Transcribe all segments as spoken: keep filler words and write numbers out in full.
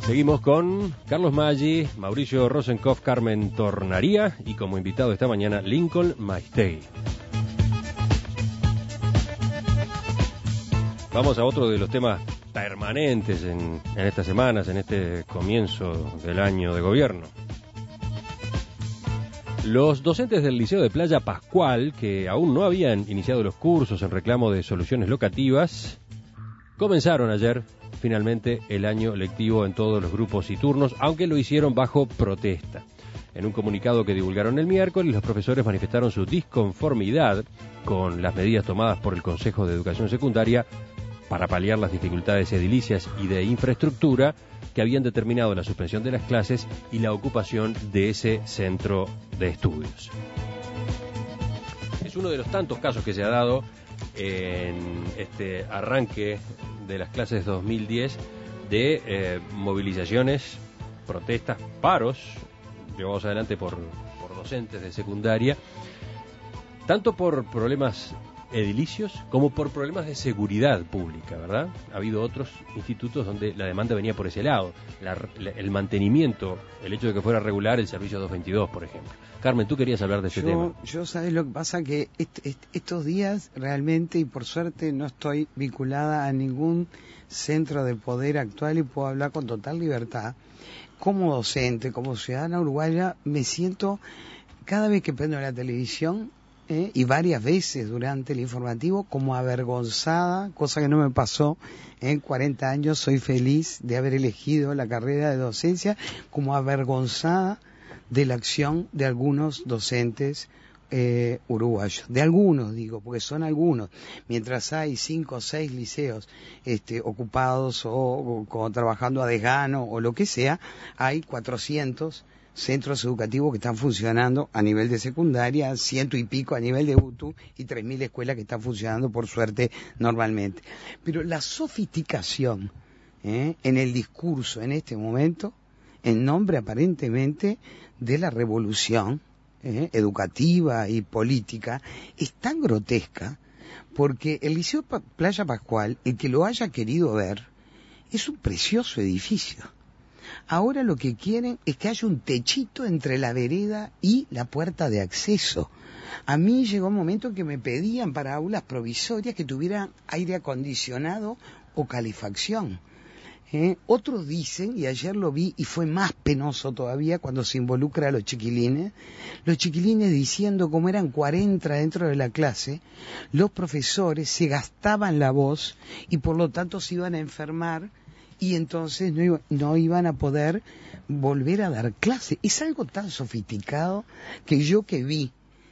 Seguimos con Carlos Maggi, Mauricio Rosenkopf, Carmen Tornaría y como invitado esta mañana Lincoln Maistey. Vamos a otro de los temas permanentes en, en estas semanas, en este comienzo del año de gobierno. Los docentes del Liceo de Playa Pascual, que aún no habían iniciado los cursos en reclamo de soluciones locativas, comenzaron ayer finalmente el año lectivo en todos los grupos y turnos, aunque lo hicieron bajo protesta. En un comunicado que divulgaron el miércoles, los profesores manifestaron su disconformidad con las medidas tomadas por el Consejo de Educación Secundaria para paliar las dificultades edilicias y de infraestructura que habían determinado la suspensión de las clases y la ocupación de ese centro de estudios. Es uno de los tantos casos que se ha dado en este arranque de las clases dos mil diez de eh, movilizaciones, protestas, paros llevados adelante por, por docentes de secundaria, tanto por problemas edilicios como por problemas de seguridad pública, ¿verdad? Ha habido otros institutos donde la demanda venía por ese lado, la, la, el mantenimiento, el hecho de que fuera regular el servicio doscientos veintidós, por ejemplo. Carmen, tú querías hablar de ese yo, tema. Yo, ¿sabes lo que pasa? Que est, est, estos días realmente, y por suerte, no estoy vinculada a ningún centro de poder actual y puedo hablar con total libertad. Como docente, como ciudadana uruguaya, me siento, cada vez que prendo la televisión, Eh, y varias veces durante el informativo, como avergonzada, cosa que no me pasó en cuarenta años, soy feliz de haber elegido la carrera de docencia, como avergonzada de la acción de algunos docentes eh, uruguayos, de algunos digo, porque son algunos, mientras hay cinco o seis liceos este, ocupados o, o, o trabajando a desgano o lo que sea, hay cuatrocientos centros educativos que están funcionando a nivel de secundaria, ciento y pico a nivel de U T U y tres mil escuelas que están funcionando por suerte normalmente. Pero la sofisticación ¿eh? en el discurso en este momento, en nombre aparentemente de la revolución ¿eh? educativa y política, es tan grotesca porque el Liceo Playa Pascual, el que lo haya querido ver, es un precioso edificio. Ahora lo que quieren es que haya un techito entre la vereda y la puerta de acceso. A mí llegó un momento que me pedían para aulas provisorias que tuvieran aire acondicionado o calefacción. ¿Eh? Otros dicen, y ayer lo vi y fue más penoso todavía cuando se involucra a los chiquilines, los chiquilines diciendo como eran cuarenta dentro de la clase, los profesores se gastaban la voz y por lo tanto se iban a enfermar y entonces no, iba, no iban a poder volver a dar clase. Es algo tan sofisticado que yo que vi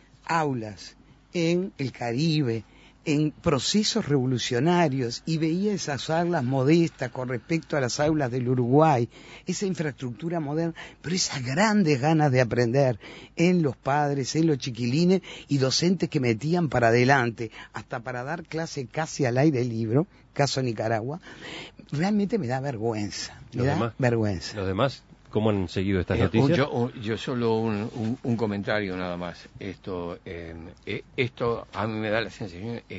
aulas en el Caribe, en procesos revolucionarios, y veía esas aulas modestas con respecto a las aulas del Uruguay, esa infraestructura moderna, pero esas grandes ganas de aprender en los padres, en los chiquilines y docentes que metían para adelante, hasta para dar clase casi al aire libre, caso Nicaragua, realmente me da vergüenza, me da demás, vergüenza. Los demás, ¿cómo han seguido estas eh, noticias? Yo, un, yo solo un, un, un comentario nada más. Esto, eh, esto a mí me da la sensación es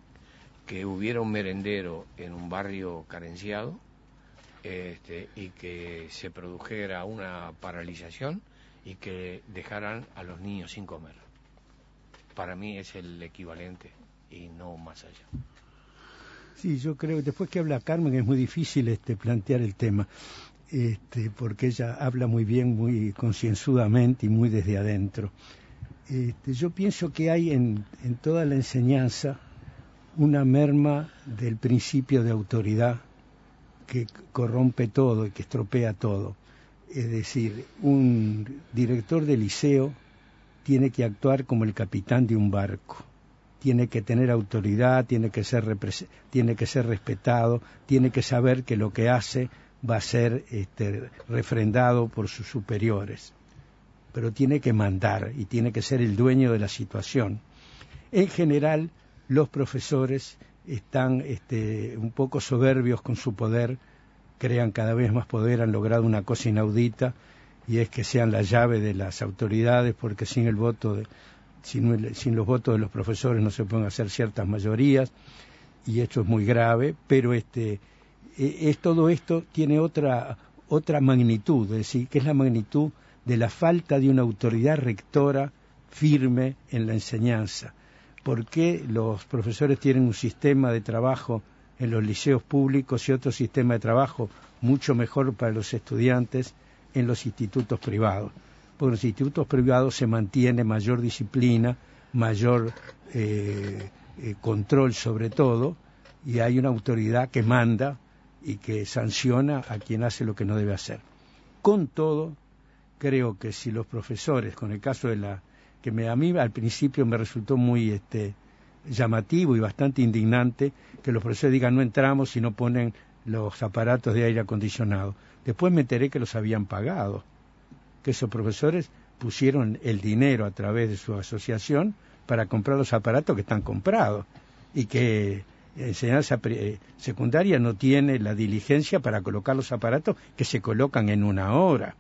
que hubiera un merendero en un barrio carenciado este, y que se produjera una paralización y que dejaran a los niños sin comer. Para mí es el equivalente y no más allá. Sí, yo creo que después que habla Carmen es muy difícil este plantear el tema, este, porque ella habla muy bien, muy concienzudamente y muy desde adentro. Este, yo pienso que hay en, en toda la enseñanza una merma del principio de autoridad que corrompe todo y que estropea todo. Es decir, un director de liceo tiene que actuar como el capitán de un barco. Tiene que tener autoridad, tiene que ser repres- tiene que ser respetado, tiene que saber que lo que hace va a ser este, refrendado por sus superiores. Pero tiene que mandar y tiene que ser el dueño de la situación. En general, los profesores están este, un poco soberbios con su poder, crean cada vez más poder, han logrado una cosa inaudita, y es que sean la llave de las autoridades, porque sin el voto de Sin, sin los votos de los profesores no se pueden hacer ciertas mayorías, y esto es muy grave, pero este es todo esto tiene otra otra magnitud, es decir, que es la magnitud de la falta de una autoridad rectora firme en la enseñanza. ¿Por qué los profesores tienen un sistema de trabajo en los liceos públicos y otro sistema de trabajo mucho mejor para los estudiantes en los institutos privados? Porque en los institutos privados se mantiene mayor disciplina, mayor eh, eh, control sobre todo, y hay una autoridad que manda y que sanciona a quien hace lo que no debe hacer. Con todo, creo que si los profesores, con el caso de la que me, a mí al principio me resultó muy este, llamativo y bastante indignante, que los profesores digan no entramos si no ponen los aparatos de aire acondicionado. Después me enteré que los habían pagado, que esos profesores pusieron el dinero a través de su asociación para comprar los aparatos que están comprados, y que enseñanza secundaria no tiene la diligencia para colocar los aparatos que se colocan en una hora.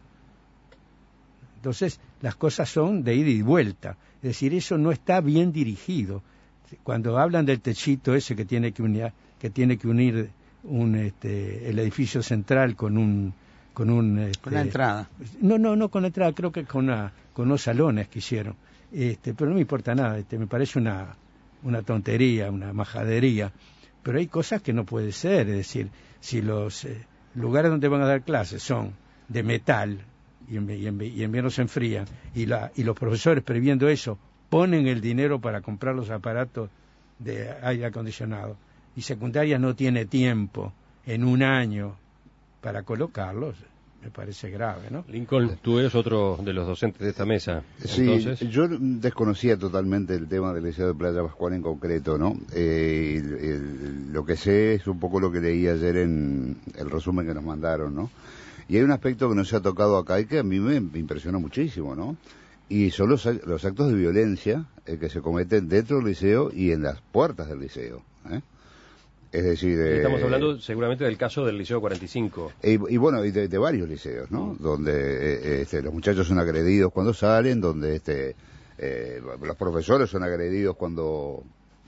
Entonces, las cosas son de ida y vuelta. Es decir, eso no está bien dirigido. Cuando hablan del techito ese que tiene que unir, que tiene que unir un, este, el edificio central con un... Con, un, este, con la entrada. No, no, no con la entrada, creo que con, una, con unos salones que hicieron. Este, pero no me importa nada, este, me parece una, una tontería, una majadería. Pero hay cosas que no puede ser. Es decir, si los eh, lugares donde van a dar clases son de metal, y en, y en, y en invierno se enfrían, y, la, y los profesores, previendo eso, ponen el dinero para comprar los aparatos de aire acondicionado, y secundaria no tiene tiempo en un año para colocarlos, me parece grave, ¿no? Lincoln, tú eres otro de los docentes de esta mesa. Sí, entonces... yo desconocía totalmente el tema del Liceo de Playa Pascual en concreto, ¿no? Eh, el, el, lo que sé es un poco lo que leí ayer en el resumen que nos mandaron, ¿no? Y hay un aspecto que no se ha tocado acá y que a mí me impresionó muchísimo, ¿no? Y son los, los actos de violencia eh, que se cometen dentro del liceo y en las puertas del liceo, ¿eh? Es decir... Eh, estamos hablando seguramente del caso del Liceo cuarenta y cinco. Y, y bueno, y de, de varios liceos, ¿no? Mm. Donde eh, este, los muchachos son agredidos cuando salen, donde este, eh, los profesores son agredidos cuando,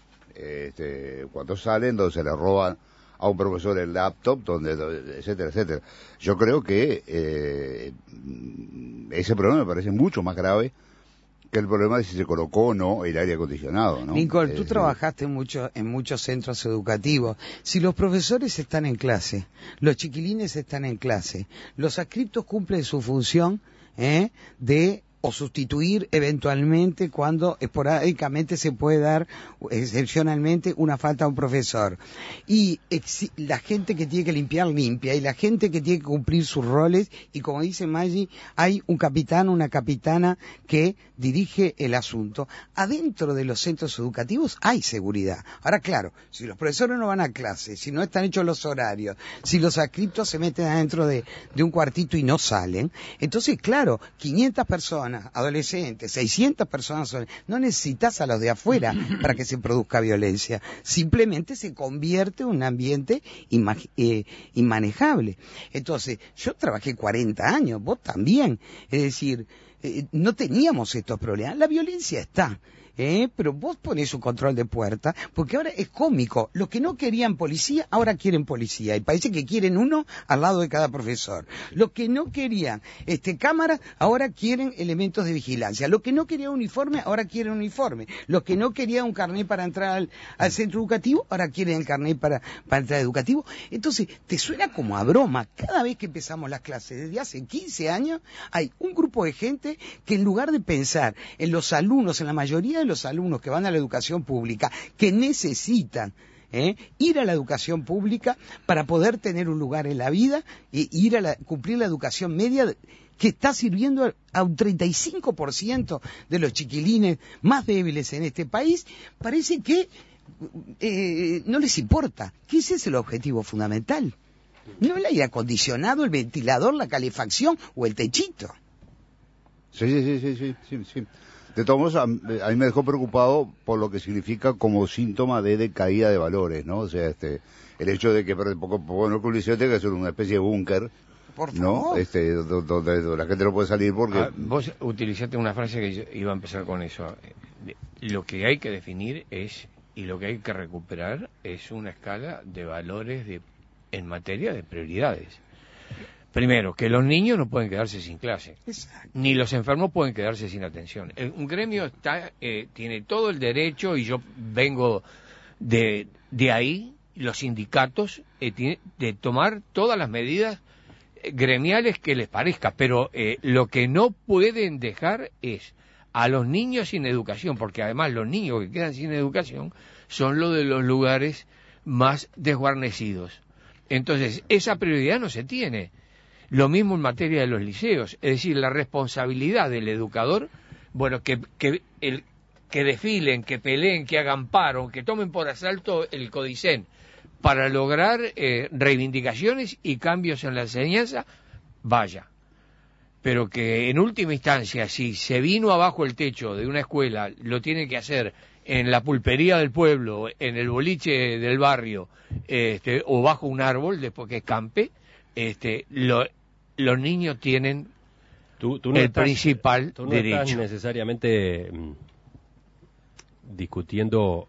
este, cuando salen, donde se les roban a un profesor el laptop, donde, etcétera, etcétera. Yo creo que eh, ese problema me parece mucho más grave que el problema de si se colocó o no el aire acondicionado, ¿no? Lincoln, tú eh, trabajaste mucho, en muchos centros educativos. Si los profesores están en clase, los chiquilines están en clase, los adscriptos cumplen su función ¿eh? de o sustituir eventualmente cuando esporádicamente se puede dar excepcionalmente una falta a un profesor, y la gente que tiene que limpiar limpia, y la gente que tiene que cumplir sus roles, y como dice Maggi, hay un capitán, una capitana que dirige el asunto. Adentro de los centros educativos hay seguridad. Ahora claro, si los profesores no van a clase, si no están hechos los horarios, si los adscriptos se meten adentro de, de un cuartito y no salen, entonces claro, quinientas personas adolescentes, seiscientas personas, no necesitas a los de afuera para que se produzca violencia, simplemente se convierte en un ambiente inma- eh, inmanejable. Entonces, yo trabajé cuarenta años, vos también, es decir, eh, no teníamos estos problemas, la violencia está. ¿Eh? Pero vos ponés un control de puerta, porque ahora es cómico. Los que no querían policía, ahora quieren policía, y parece que quieren uno al lado de cada profesor. Los que no querían este cámaras, ahora quieren elementos de vigilancia. Los que no querían uniforme, ahora quieren uniforme. Los que no querían un carnet para entrar al, al centro educativo, ahora quieren el carnet para, para entrar educativo. Entonces, te suena como a broma. Cada vez que empezamos las clases, desde hace quince años, hay un grupo de gente que en lugar de pensar en los alumnos, en la mayoría de los alumnos que van a la educación pública, que necesitan ¿eh? ir a la educación pública para poder tener un lugar en la vida e ir a la, cumplir la educación media que está sirviendo a un treinta y cinco por ciento de los chiquilines más débiles en este país, parece que eh, no les importa. ¿Qué ese es el objetivo fundamental? No el aire acondicionado, el ventilador, la calefacción o el techito. Sí, sí, sí, sí, sí, sí. De todos modos, a, a mí me dejó preocupado por lo que significa como síntoma de decaída de valores, ¿no? O sea, este, el hecho de que, por poco, bueno, que un liceo tenga que ser una especie de búnker, por ¿no? favor. Este, donde, donde la gente no puede salir porque... Ah, vos utilizaste una frase que yo iba a empezar con eso. Lo que hay que definir es, y lo que hay que recuperar, es una escala de valores de, en materia de prioridades. Primero, que los niños no pueden quedarse sin clase, Exacto. ni los enfermos pueden quedarse sin atención. El- un gremio está, eh, tiene todo el derecho, y yo vengo de, de ahí, los sindicatos, eh, tiene, de tomar todas las medidas eh, gremiales que les parezca, pero eh, lo que no pueden dejar es a los niños sin educación, porque además los niños que quedan sin educación son los de los lugares más desguarnecidos. Entonces, esa prioridad no se tiene. Lo mismo en materia de los liceos, es decir, la responsabilidad del educador, bueno, que, que, el, que desfilen, que peleen, que hagan paro, que tomen por asalto el Codicen para lograr eh, reivindicaciones y cambios en la enseñanza, vaya. Pero que en última instancia, si se vino abajo el techo de una escuela, lo tiene que hacer en la pulpería del pueblo, en el boliche del barrio, este, o bajo un árbol, después que escampe, este, lo, los niños tienen Tú, tú no el estás, principal tú no derecho. estás necesariamente mm, discutiendo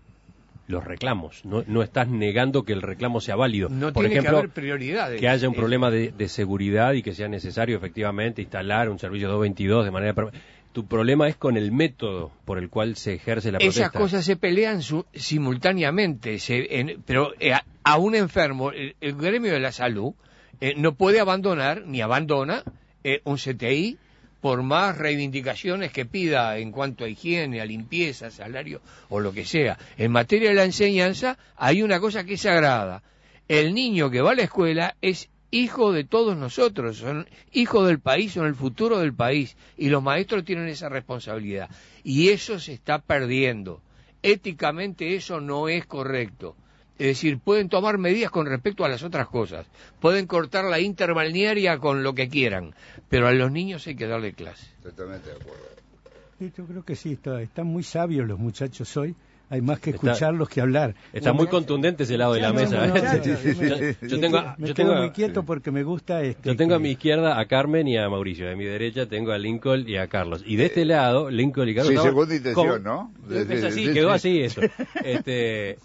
los reclamos, no, no estás negando que el reclamo sea válido. No Por tiene ejemplo, que haber prioridades. que haya un Es- problema de, de seguridad y que sea necesario efectivamente instalar un servicio doscientos veintidós de manera permanente. Tu problema es con el método por el cual se ejerce la protesta. Esas cosas se pelean su- simultáneamente, se, en- pero eh, a, a un enfermo, el, el gremio de la salud eh, no puede abandonar, ni abandona, eh, un C T I, por más reivindicaciones que pida en cuanto a higiene, a limpieza, salario o lo que sea. En materia de la enseñanza hay una cosa que es sagrada. El niño que va a la escuela es hijo de todos nosotros, son hijos del país, son el futuro del país, y los maestros tienen esa responsabilidad. Y eso se está perdiendo. Éticamente eso no es correcto. Es decir, pueden tomar medidas con respecto a las otras cosas, pueden cortar la interbalnearia con lo que quieran, pero a los niños hay que darle clase. Totalmente de acuerdo. Sí, yo creo que sí, está, están muy sabios los muchachos hoy. Hay más que Está- escucharlos que hablar. Está muy contundente ese lado de la No, mesa. no, ¿eh? no, Yo- me- yo me tengo, quedo- me yo quedo tengo, muy quieto porque me gusta este. yo tengo a que- mi izquierda a Carmen y a Mauricio, de mi derecha tengo a Lincoln y a Carlos. Y de este lado, Lincoln y Carlos... Sí, estaban- segunda intención, ¿Cómo? ¿no? Es así, Sí, quedó sí. así eso. Este,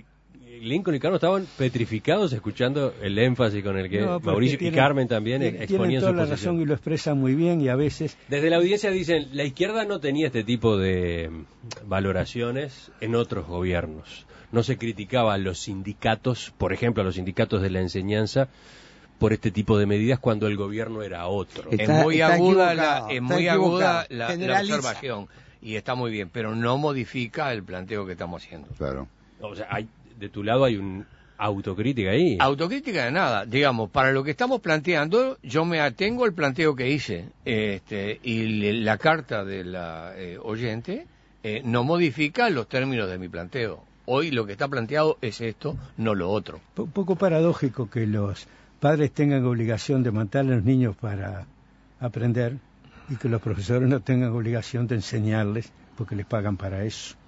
Lincoln y Carlos estaban petrificados escuchando el énfasis con el que No, porque Mauricio y tienen- Carmen también tienen- exponían tienen su toda la posición. razón y lo expresan muy bien, y a veces Desde la audiencia dicen, la izquierda no tenía este tipo de mm, valoraciones en otros gobiernos. No se criticaba a los sindicatos, por ejemplo, a los sindicatos de la enseñanza, por este tipo de medidas cuando el gobierno era otro. Está- es muy está aguda, equivocado, la, es está muy aguda equivocado. la, la Generaliza. observación, y está muy bien, pero no modifica el planteo que estamos haciendo. Claro. O sea, hay, de tu lado hay una autocrítica ahí. Autocrítica de nada, digamos, para lo que estamos planteando, yo me atengo al planteo que hice, este, y le- la carta de la eh, oyente eh, no modifica los términos de mi planteo. Hoy lo que está planteado es esto, no lo otro. un poco paradójico que los padres tengan obligación de matar a los niños para aprender y que los profesores no tengan obligación de enseñarles porque les pagan para eso.